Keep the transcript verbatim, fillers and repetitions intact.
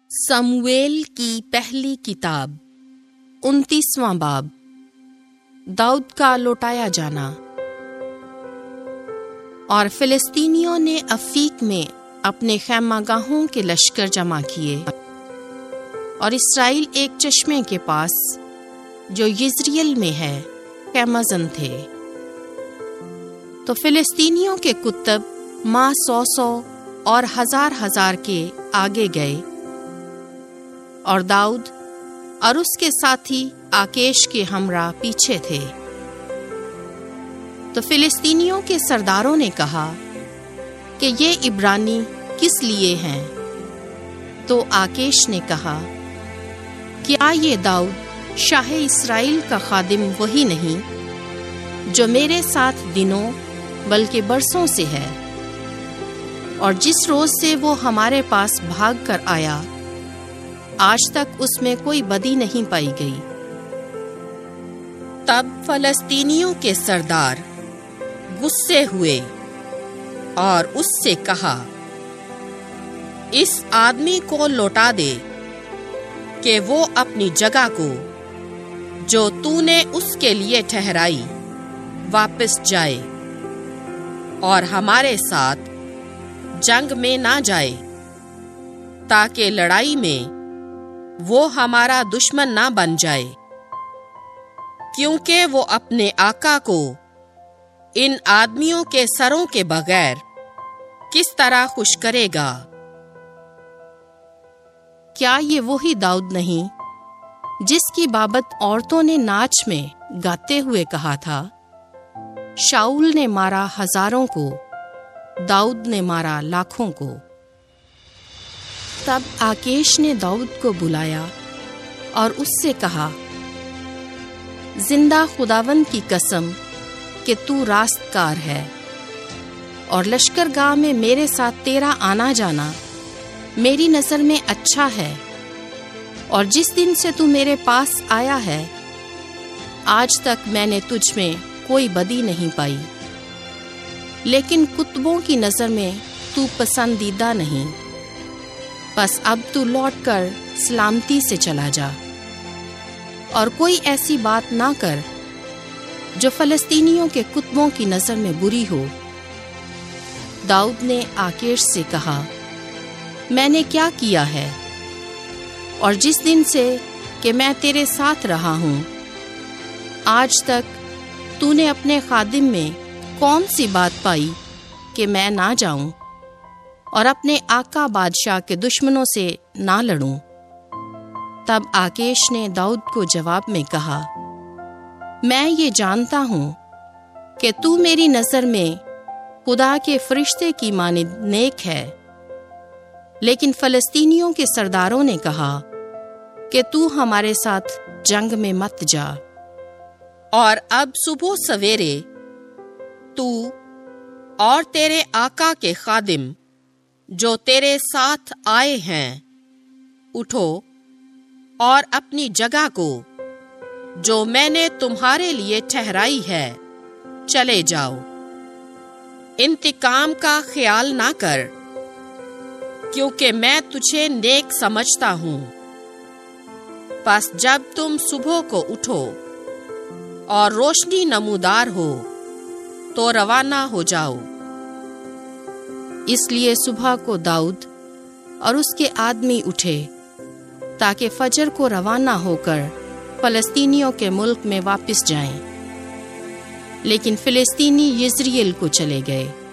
Samuel کی پہلی کتاب انتیسواں باب داؤد کا لوٹایا جانا۔ اور فلسطینیوں نے افیک میں اپنے خیمہ گاہوں کے لشکر جمع کیے اور اسرائیل ایک چشمے کے پاس جو یزریل میں ہے خیمہ زن تھے۔ تو فلسطینیوں کے کتب ماہ سو سو اور ہزار ہزار کے آگے گئے، اور داؤد اور اس کے ساتھی آکیش کے ہمراہ پیچھے تھے۔ تو فلسطینیوں کے سرداروں نے کہا کہ یہ عبرانی کس لیے ہیں؟ تو آکیش نے کہا، کیا یہ داؤد شاہ اسرائیل کا خادم وہی نہیں جو میرے ساتھ دنوں بلکہ برسوں سے ہے، اور جس روز سے وہ ہمارے پاس بھاگ کر آیا آج تک اس میں کوئی بدی نہیں پائی گئی؟ تب فلسطینیوں کے سردار غصے ہوئے اور اس سے کہا، اس آدمی کو لوٹا دے کہ وہ اپنی جگہ کو جو تو نے اس کے لیے ٹھہرائی واپس جائے، اور ہمارے ساتھ جنگ میں نہ جائے، تاکہ لڑائی میں وہ ہمارا دشمن نہ بن جائے، کیونکہ وہ اپنے آقا کو ان آدمیوں کے سروں کے بغیر کس طرح خوش کرے گا؟ کیا یہ وہی داؤد نہیں جس کی بابت عورتوں نے ناچ میں گاتے ہوئے کہا تھا، شاؤل نے مارا ہزاروں کو، داؤد نے مارا لاکھوں کو؟ تب آکیش نے داؤد کو بلایا اور اس سے کہا، زندہ خداوند کی قسم کہ تو راست کار ہے، اور لشکر گاہ میں میرے ساتھ تیرا آنا جانا میری نظر میں اچھا ہے، اور جس دن سے تو میرے پاس آیا ہے آج تک میں نے تجھ میں کوئی بدی نہیں پائی، لیکن کتبوں کی نظر میں تو پسندیدہ نہیں، بس اب تو لوٹ کر سلامتی سے چلا جا، اور کوئی ایسی بات نہ کر جو فلسطینیوں کے کتبوں کی نظر میں بری ہو۔ داؤد نے آکیش سے کہا، میں نے کیا کیا ہے؟ اور جس دن سے کہ میں تیرے ساتھ رہا ہوں آج تک تو نے اپنے خادم میں کون سی بات پائی کہ میں نہ جاؤں اور اپنے آقا بادشاہ کے دشمنوں سے نہ لڑوں؟ تب آکیش نے داؤد کو جواب میں کہا، میں یہ جانتا ہوں کہ تو میری نظر میں خدا کے فرشتے کی مانند نیک ہے، لیکن فلسطینیوں کے سرداروں نے کہا کہ تو ہمارے ساتھ جنگ میں مت جا، اور اب صبح سویرے تو اور تیرے آقا کے خادم جو تیرے ساتھ آئے ہیں اٹھو، اور اپنی جگہ کو جو میں نے تمہارے لیے ٹھہرائی ہے چلے جاؤ۔ انتقام کا خیال نہ کر، کیونکہ میں تجھے نیک سمجھتا ہوں۔ پس جب تم صبح کو اٹھو اور روشنی نمودار ہو تو روانہ ہو جاؤ۔ اس لیے صبح کو داؤد اور اس کے آدمی اٹھے تاکہ فجر کو روانہ ہو کر فلسطینیوں کے ملک میں واپس جائیں، لیکن فلسطینی یزریل کو چلے گئے۔